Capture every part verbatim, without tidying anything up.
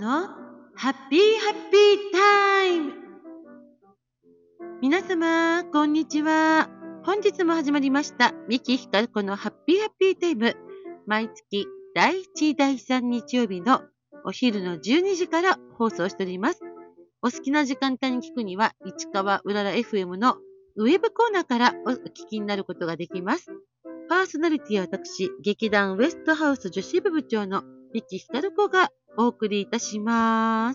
のハッピーハッピータイム。皆様こんにちは。本日も始まりました三木ひかる子のハッピーハッピータイム。毎月だいいちだいさん日曜日のお昼のじゅうにじから放送しております。お好きな時間帯に聞くには市川うらら エフエム のウェブコーナーからお聞きになることができます。パーソナリティは私、劇団ウエストハウス女子部部長の三木ひかる子がお送りいたします。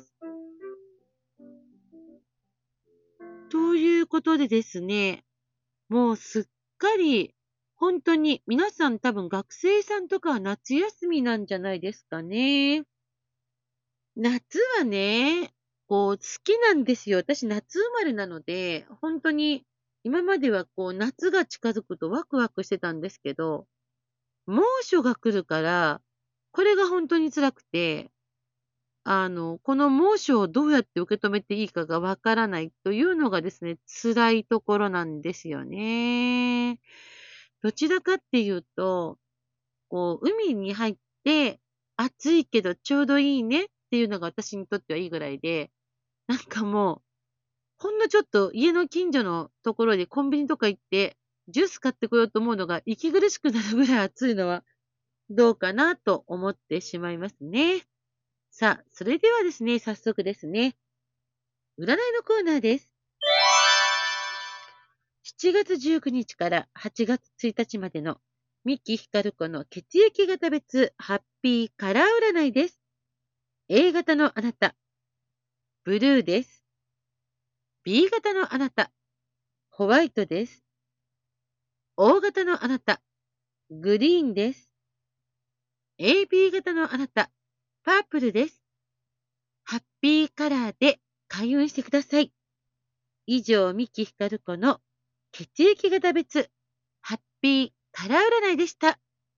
ということでですね、もうすっかり本当に皆さん多分学生さんとかは夏休みなんじゃないですかね。夏はね、こう好きなんですよ。私夏生まれなので、本当に今まではこう夏が近づくとワクワクしてたんですけど、猛暑が来るから、これが本当に辛くて、あの、この猛暑をどうやって受け止めていいかがわからないというのがですね、辛いところなんですよね。どちらかっていうと、こう、海に入って暑いけどちょうどいいねっていうのが私にとってはいいぐらいで、なんかもう、ほんのちょっと家の近所のところでコンビニとか行ってジュース買ってこようと思うのが息苦しくなるぐらい暑いのはどうかなと思ってしまいますね。さあ、それではですね、早速ですね、占いのコーナーです。しちがつじゅうくにちからはちがつついたちまでの三木ひかる子の血液型別ハッピーカラー占いです。A 型のあなた、ブルーです。B 型のあなた、ホワイトです。O 型のあなた、グリーンです。エービー 型のあなた、パープルです。ハッピーカラーで開運してください。以上、三木ひかる子の血液型別ハッピーカラー占いでした。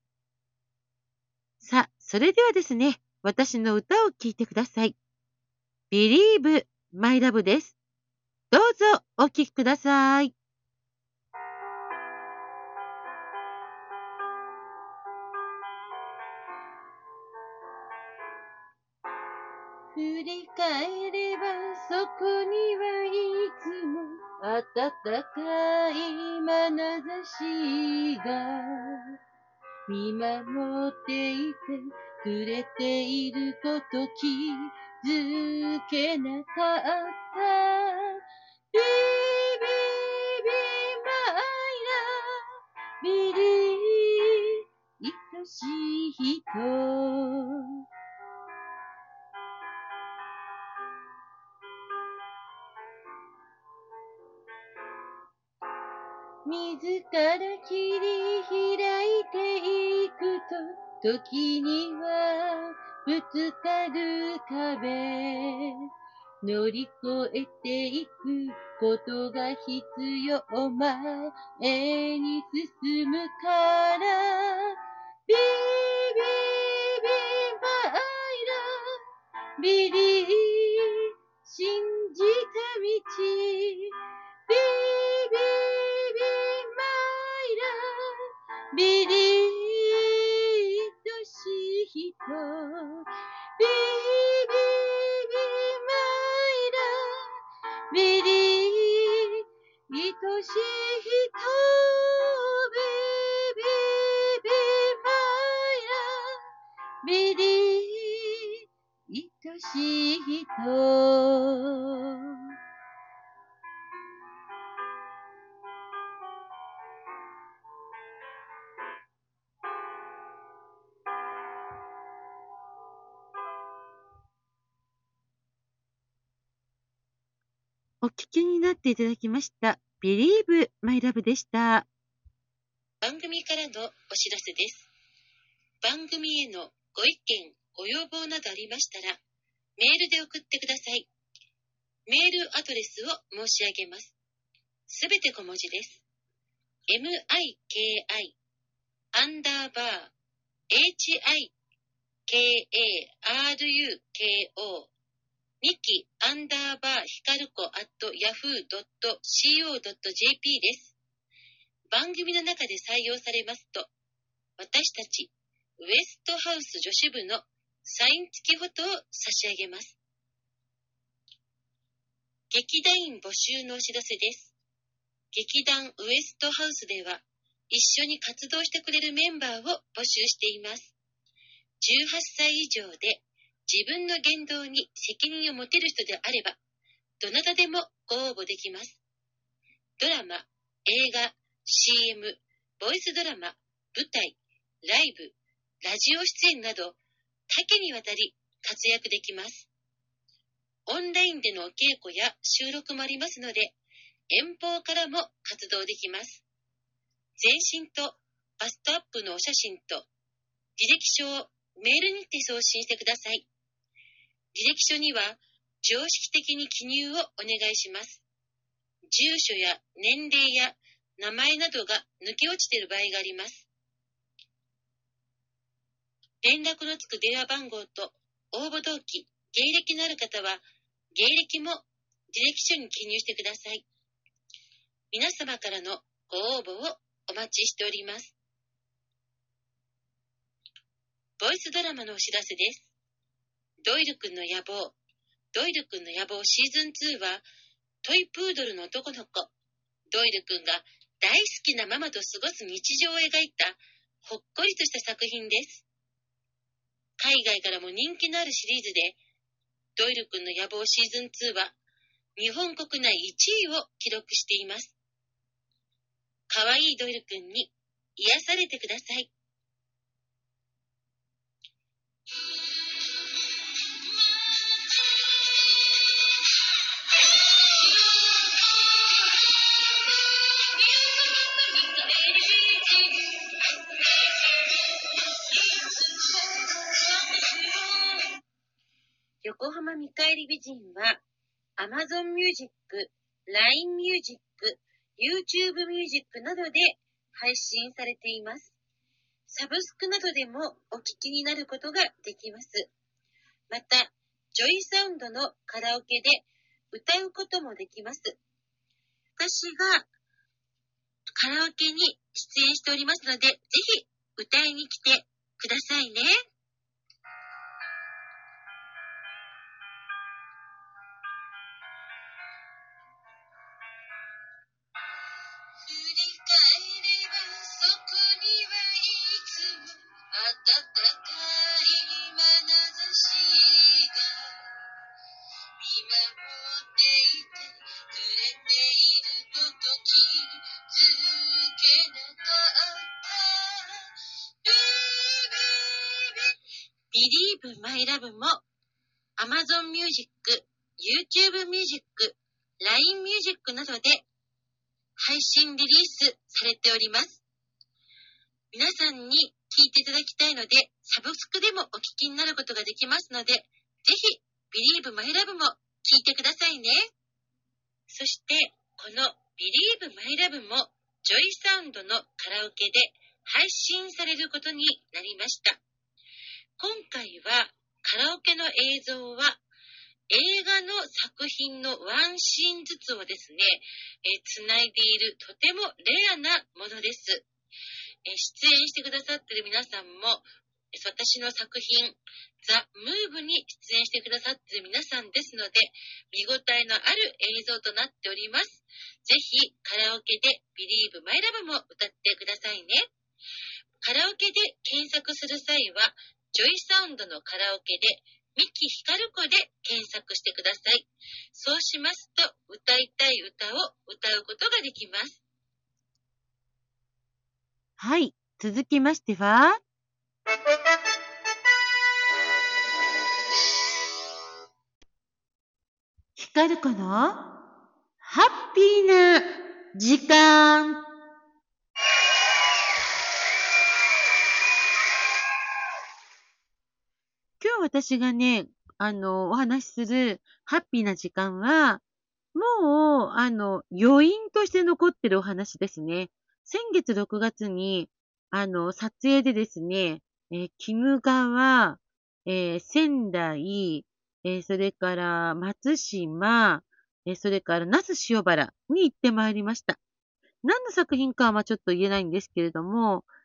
さあ、それではですね、私の歌を聴いてください。Believe My Love です。どうぞお聴きください。振り返ればそこにはいつも暖かい眼差しが見守っていてくれていること気づけなかった。ビビビマイラビリ愛しい人。自ら切り開いていくと時にはぶつかる壁乗り越えていくことが必要前に進むからビビビマイラビリ信じた道ビビビマイラビリ愛しい人ビビビマイラビリ愛しい人ビビビマイラビリ愛しい人。お聞きになっていただきました。Believe My Love でした。 番組からのお知らせです。番組へのご意見、ご要望などありましたら、メールで送ってください。メールアドレスを申し上げます。すべて小文字です。miki アンダーバー hikaruko ミキアンダーバーヒカルコ at ヤフー ドット シーオー ドット ジェーピー です。番組の中で採用されますと、私たちウエストハウス女子部のサイン付きフォトを差し上げます。劇団員募集のお知らせです。劇団ウエストハウスでは、一緒に活動してくれるメンバーを募集しています。じゅうはっさい以上で自分の言動に責任を持てる人であれば、どなたでもご応募できます。ドラマ、映画、シーエム、ボイスドラマ、舞台、ライブ、ラジオ出演など、多岐にわたり活躍できます。オンラインでの稽古や収録もありますので、遠方からも活動できます。全身とバストアップのお写真と履歴書をメールにて送信してください。履歴書には常識的に記入をお願いします。住所や年齢や名前などが抜け落ちている場合があります。連絡のつく電話番号と応募動機、芸歴のある方は芸歴も履歴書に記入してください。皆様からのご応募をお待ちしております。ボイスドラマのお知らせです。ドイルくんの野望。ドイルくんの野望シーズンツーは、トイプードルの男の子、ドイルくんが大好きなママと過ごす日常を描いた、ほっこりとした作品です。海外からも人気のあるシリーズで、ドイルくんの野望シーズンツーは、日本国内いちいを記録しています。かわいいドイルくんに癒されてください。横浜見返り美人は Amazon Music、ライン Music、YouTube Music などで配信されています。サブスクなどでもお聞きになることができます。また、ジョイサウンドのカラオケで歌うこともできます。私がカラオケに出演しておりますので、ぜひ歌いに来てくださいね。振り返ればそこにはいつも暖かい眼差しが見守っていてくれていること気づけなかったBelieve My Love も Amazon Music、YouTube Music、ライン Music などで配信リリースされております。皆さんに聞いていただきたいので、サブスクでもお聞きになることができますので、ぜひ Believe My Love も聞いてくださいね。そして、この Believe My Love もジョイサウンドのカラオケで配信されることになりました。今回はカラオケの映像は映画の作品のワンシーンずつをですね、えー、つないでいるとてもレアなものです。えー、出演してくださっている皆さんも、私の作品、ザ・ムーブに出演してくださっている皆さんですので、見応えのある映像となっております。ぜひカラオケで Believe My Love も歌ってくださいね。カラオケで検索する際は、ジョイサウンドのカラオケで三木ひかる子で検索してください。そうしますと、歌いたい歌を歌うことができます。 はい、続きましては、ひかる子のハッピーな時間。今日私がね、あの、お話しするハッピーな時間は、もう、あの、余韻として残ってるお話ですね。先月ろくがつに、あの、撮影でですね、えー、鬼怒川、えー、仙台、えー、それから松島、えー、それから那須塩原に行ってまいりました。何の作品かはまあちょっと言えないんですけれども、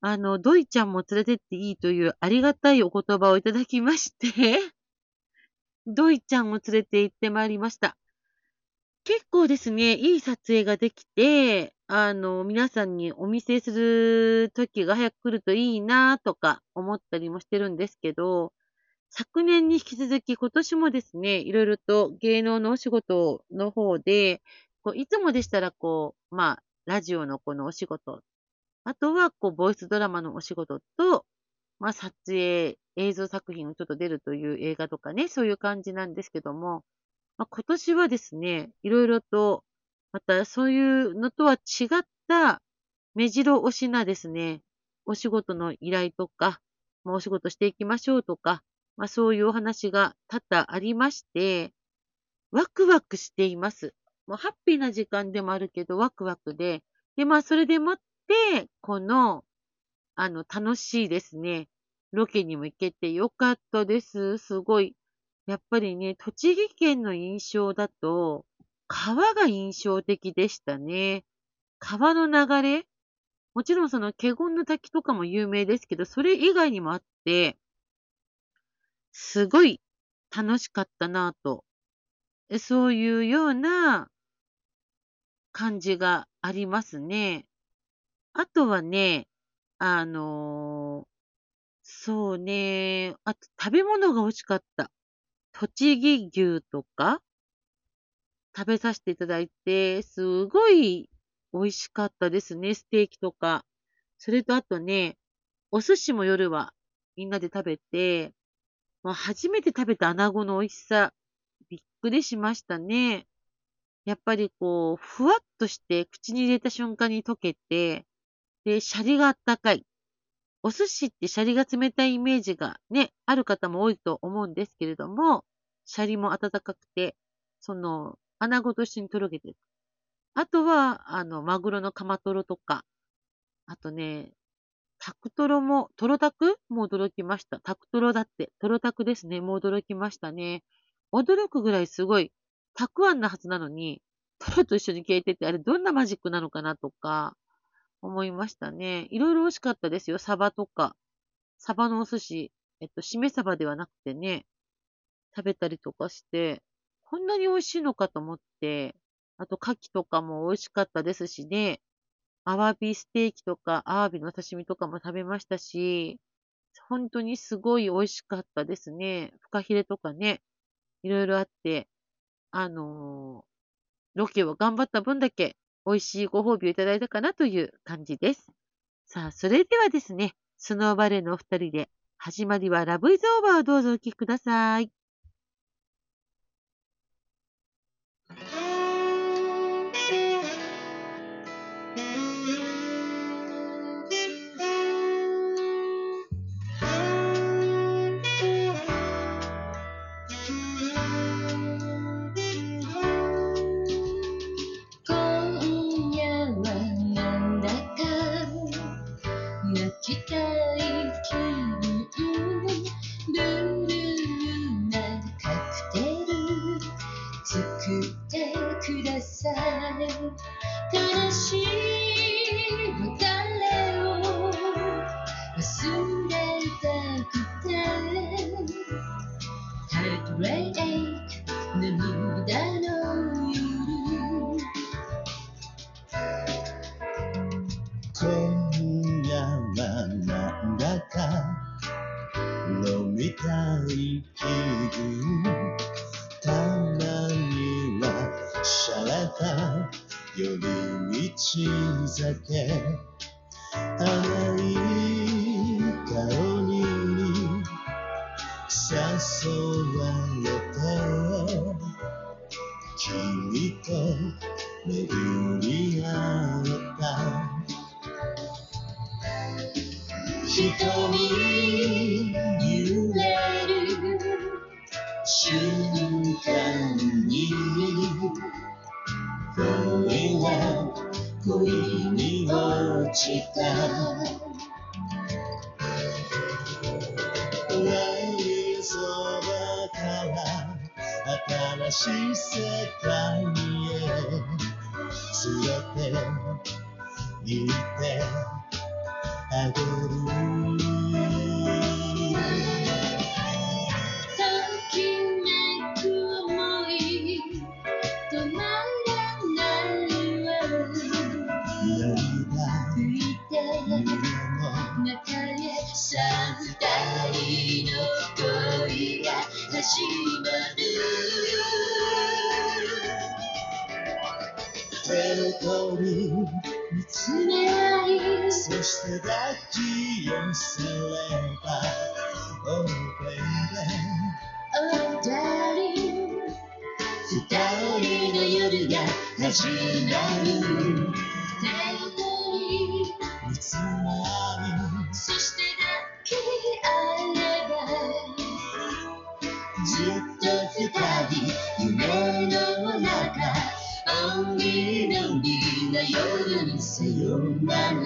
あの、ドイちゃんも連れてっていいというありがたいお言葉をいただきまして、ドイちゃんを連れて行ってまいりました。結構ですね、いい撮影ができて、あの、皆さんにお見せする時が早く来るといいなとか思ったりもしてるんですけど、昨年に引き続き今年もですね、いろいろと芸能のお仕事の方で、こういつもでしたらこう、まあ、ラジオのこのお仕事、あとはこうボイスドラマのお仕事と、まあ、撮影、映像作品をちょっと出るという映画とかね、そういう感じなんですけども、まあ、今年はですね、いろいろと、またそういうのとは違った目白押しなですね、お仕事の依頼とか、まあ、お仕事していきましょうとか、まあ、そういうお話が多々ありまして、ワクワクしています。もうハッピーな時間でもあるけど、ワクワクで、で、まあ、それでもって、この、あの、楽しいですね、ロケにも行けてよかったです。すごい。やっぱりね、栃木県の印象だと、川が印象的でしたね。川の流れ、もちろんその華厳の滝とかも有名ですけど、それ以外にもあって、すごい楽しかったなぁと。えそういうような感じがありますね。あとはね、あの、そうね、あと食べ物が美味しかった。栃木牛とか食べさせていただいて、すごい美味しかったですね、ステーキとか。それとあとね、お寿司も夜はみんなで食べて、まあ、初めて食べた穴子の美味しさ、びっくりしましたね。やっぱりこう、ふわっとして口に入れた瞬間に溶けて、で、シャリがあったかい。お寿司ってシャリが冷たいイメージがね、ある方も多いと思うんですけれども、シャリも温かくて、その、穴子と一緒にとろけてる。あとは、あの、マグロのカマトロとか、あとね、タクトロも、トロタクも驚きました。タクトロだって、トロタクですね。もう驚きましたね。驚くぐらいすごい、たくあんなはずなのに、トロと一緒に消えてて、あれどんなマジックなのかなとか、思いましたね。いろいろ美味しかったですよ。サバとか。サバのお寿司。えっと、しめ鯖ではなくてね、食べたりとかして、こんなに美味しいのかと思って、あと、牡蠣とかも美味しかったですしね。アワビステーキとか、アワビの刺身とかも食べましたし、ほんとにすごい美味しかったですね。フカヒレとかね、いろいろあって、あの、ロケを頑張った分だけ美味しいご褒美をいただいたかなという感じです。さあ、それではですね、スノーバレーのお二人で、始まりはラブイズオーバーをどうぞお聴きください。 今夜はなんだか泣きたい気分ブルーなカクテル作ってください悲しい別れを忘れたくてハートブレイク涙の夜今夜はなんだか飲みたい気分たまにはシャレた寄り道酒甘い香りに誘われて君と巡り合った瞳揺れる瞬間に恋は恋に落ちた来そばから新しい世界へ連れて行ってあげるときめく想い止まらないわ涙拭いて胸の中へさ二人の恋が始まる手を取り見つめ合いそして抱き寄せれば Oh baby Oh darling 二人の夜が始まる手を取り見つめ合いそして抱き合えばずっと二人夢の中 Only lonely な夜にさよなら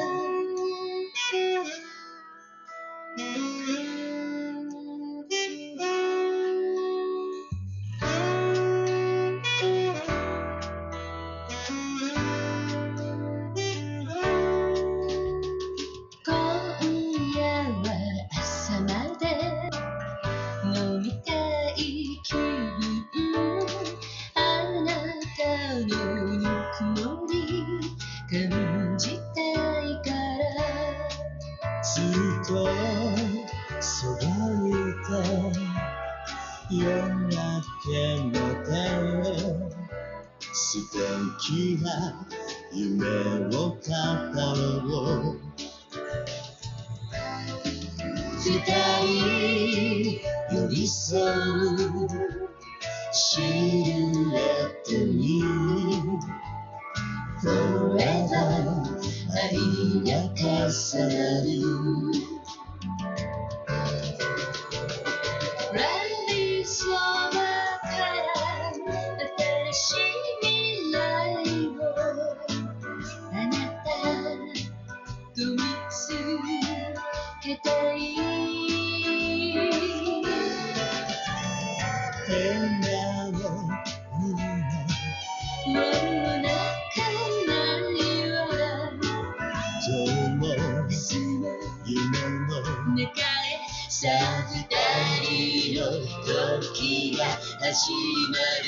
今夜は朝まで飲みたい気分あなたのぬくもり感じたいからずっとそばにいて夜明けまで素敵な夢を語ろう二人寄り添うシルエットに Forever 愛が重なるラリーそばから新しい未来をあなたと見つけたい変なの胸もう泣かないわ今日も明日も夢の願えさあ二人の時が始まる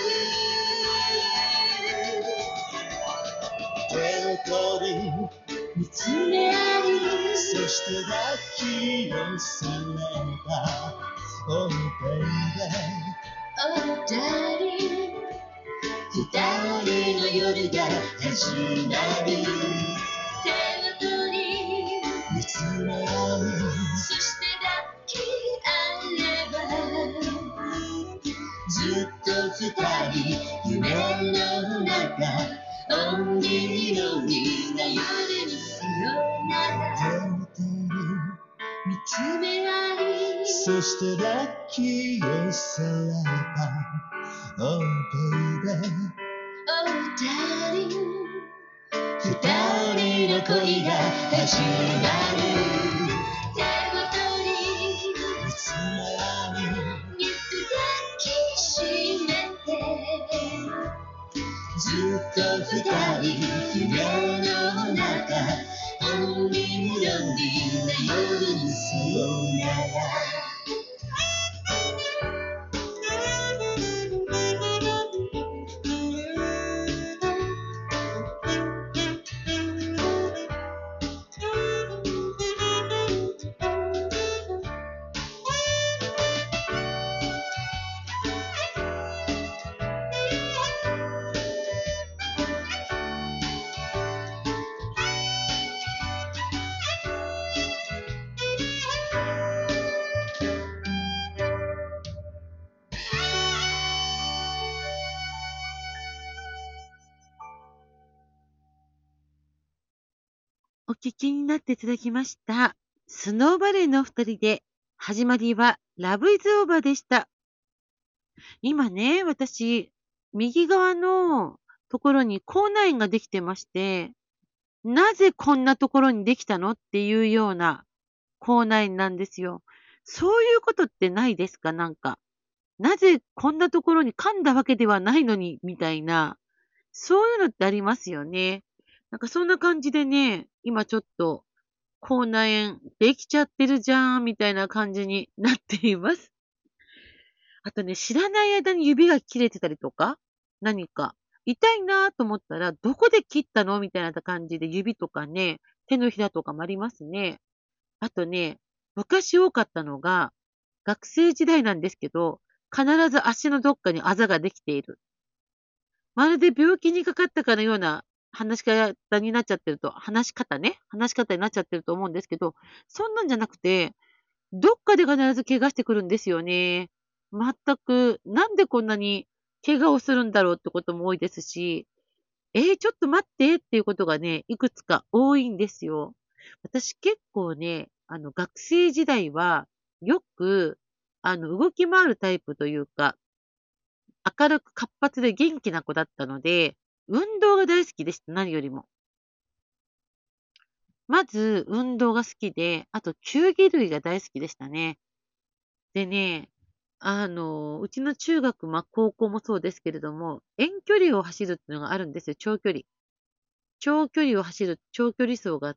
手を取り見つめ合いそして抱き寄せれば Oh baby Oh darling 二人の夜が始まる手を取り見つめ合うそして抱き合えばずっと二人夢の中 Only lonely な夜にさよなら手を取り見つめ合いそして抱き寄せれば Oh baby Oh darling 二人の恋が始まる手を取り見つめ合いぎゅっと抱きしめてずっと二人夢の中 Only lonely な夜にさよならお聞きになっていただきました。スノーバレーの二人で、始まりはラブイズオーバーでした。今ね、私、右側のところに口内炎ができてまして、なぜこんなところにできたのっていうような口内炎なんですよ。そういうことってないですか？なんか。なぜこんなところに噛んだわけではないのに、みたいな。そういうのってありますよね。なんかそんな感じでね、今ちょっと口内炎できちゃってるじゃん、みたいな感じになっています。あとね、知らない間に指が切れてたりとか、何か痛いなと思ったら、どこで切ったのみたいな感じで指とかね、手のひらとかもありますね。あとね、昔多かったのが、学生時代なんですけど、必ず足のどっかにあざができている。まるで病気にかかったかのような話し方になっちゃってると、話し方ね、話し方になっちゃってると思うんですけど、そんなんじゃなくて、どっかで必ず怪我してくるんですよね。全く、なんでこんなに怪我をするんだろうってことも多いですし、えー、ちょっと待ってっていうことがね、いくつか多いんですよ。私結構ね、あの、学生時代はよく、あの、動き回るタイプというか、明るく活発で元気な子だったので、運動が大好きでした、何よりも。まず、運動が好きで、あと、球技類が大好きでしたね。でね、あの、うちの中学、まあ、高校もそうですけれども、遠距離を走るっていうのがあるんですよ、長距離。長距離を走る長距離走があって、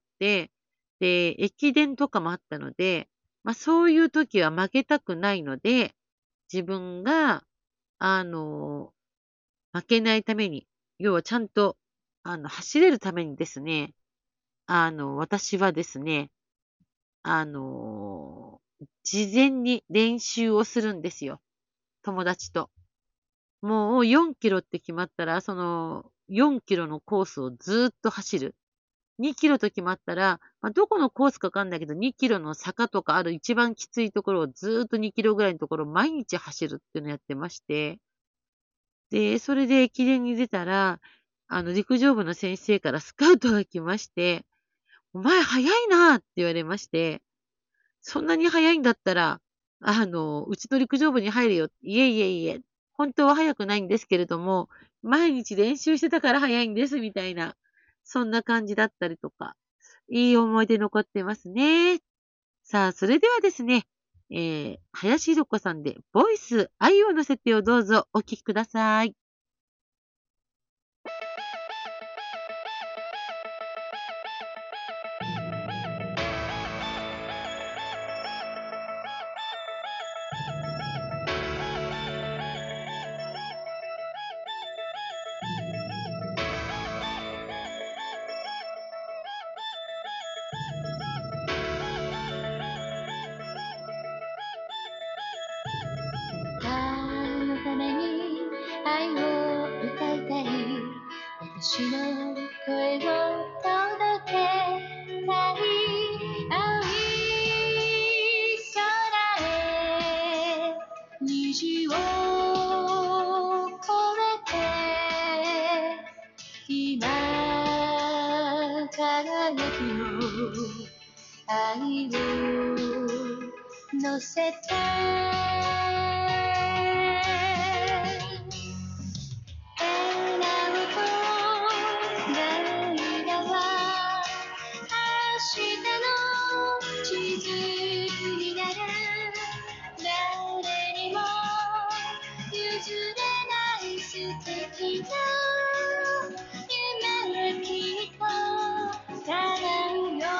で、駅伝とかもあったので、まあ、そういう時は負けたくないので、自分が、あの、負けないために、要はちゃんと、あの、走れるためにですね、あの、私はですね、あの、事前に練習をするんですよ。友達と。もうよんキロって決まったら、そのよんキロのコースをずっと走る。にキロと決まったら、まあ、どこのコースかわかんないけど、にキロの坂とかある一番きついところをずっとにキロぐらいのところを毎日走るっていうのをやってまして、で、それで駅伝に出たら、あの、陸上部の先生からスカウトが来まして、お前早いなって言われまして、そんなに早いんだったら、あの、うちの陸上部に入るよ。いえいえいえ、本当は早くないんですけれども、毎日練習してたから早いんですみたいな、そんな感じだったりとか、いい思い出残ってますね。さあ、それではですね、えー、林ひろ子さんで、ボイス、愛を乗せてをどうぞお聞きください。 あのために愛を歌いたい私の声を届けたい青い空へ虹を越えて今輝きの愛を乗せて笑顔と涙は明日の地図になる誰にも譲れない素敵な夢はきっと叶うよ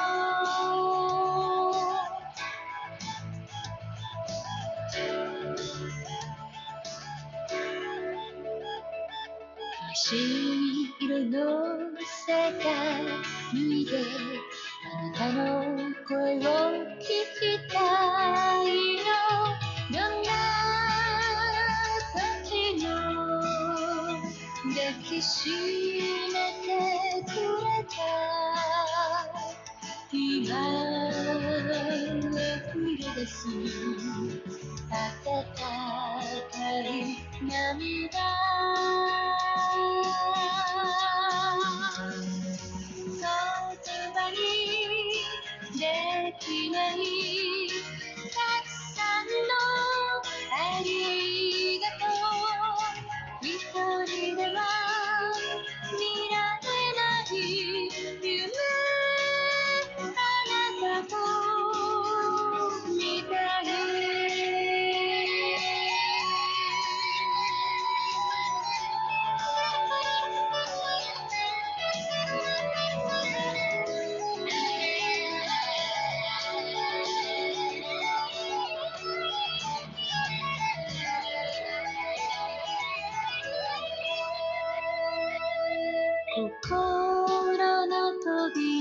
星色の世界であなたの声を聞きたいのどんな時も抱きしめてくれた今溢れ出す温かい涙言葉にできないたくさんのありがとう一人では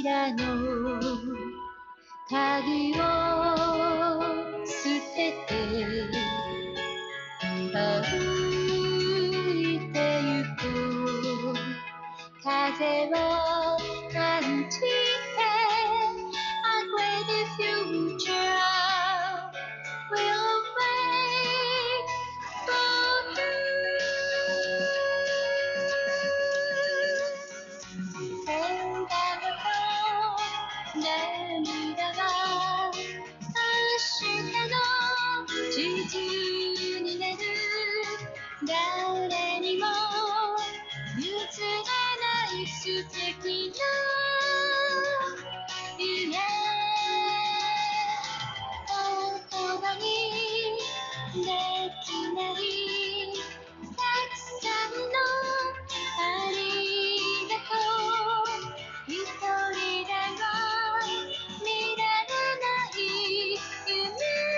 らの鍵を捨てて歩いてゆく風を感じて I pray the future will wait for you 変化の涙が明日の地図になる誰にも譲らない素敵な夢言葉にできないたくさんのありがとう一人では見られない夢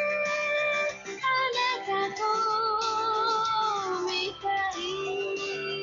あなたと見たい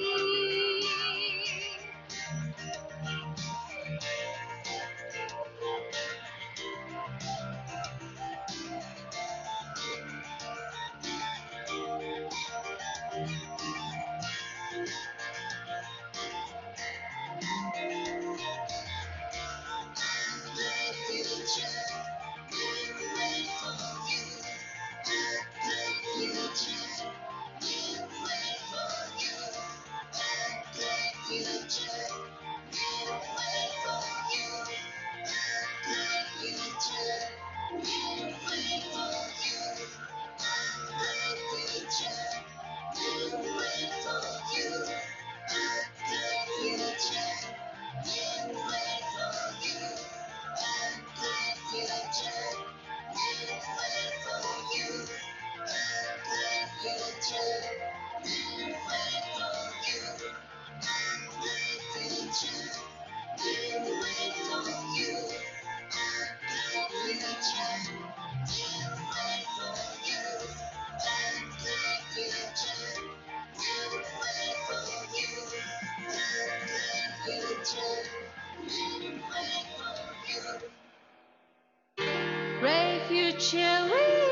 Great future will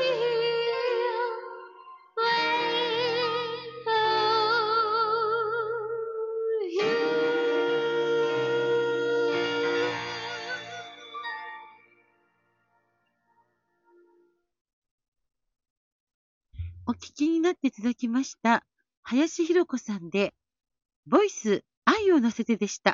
wait for you. お聞きになっていただきました。林博子さんで、ボイス、愛を乗せてでした。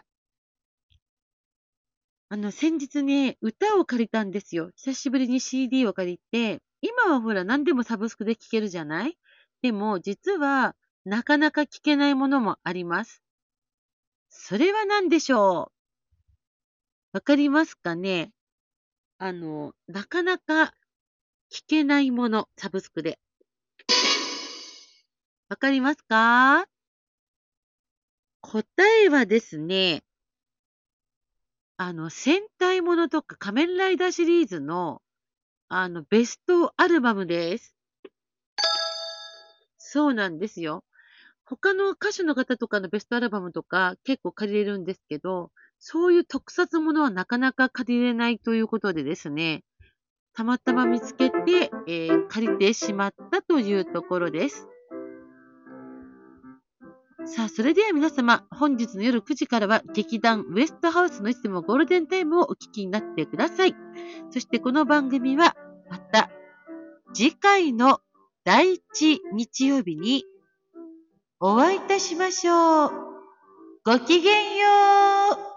あの、先日ね、歌を借りたんですよ。久しぶりに シーディー を借りて、今はほら何でもサブスクで聴けるじゃない？でも、実は、なかなか聴けないものもあります。それは何でしょう？わかりますかね？あの、なかなか聴けないもの、サブスクで。わかりますか？答えはですね、あの、戦隊ものとか仮面ライダーシリーズの、あの、ベストアルバムです。そうなんですよ。他の歌手の方とかのベストアルバムとか結構借りれるんですけど、そういう特撮ものはなかなか借りれないということでですね、たまたま見つけて、えー借りてしまったというところです。さあ、それでは皆様、本日の夜くじからは劇団ウエストハウスのいつでもゴールデンタイムをお聞きになってください。そしてこの番組はまた次回のだいいち日曜日にお会いいたしましょう。ごきげんよう。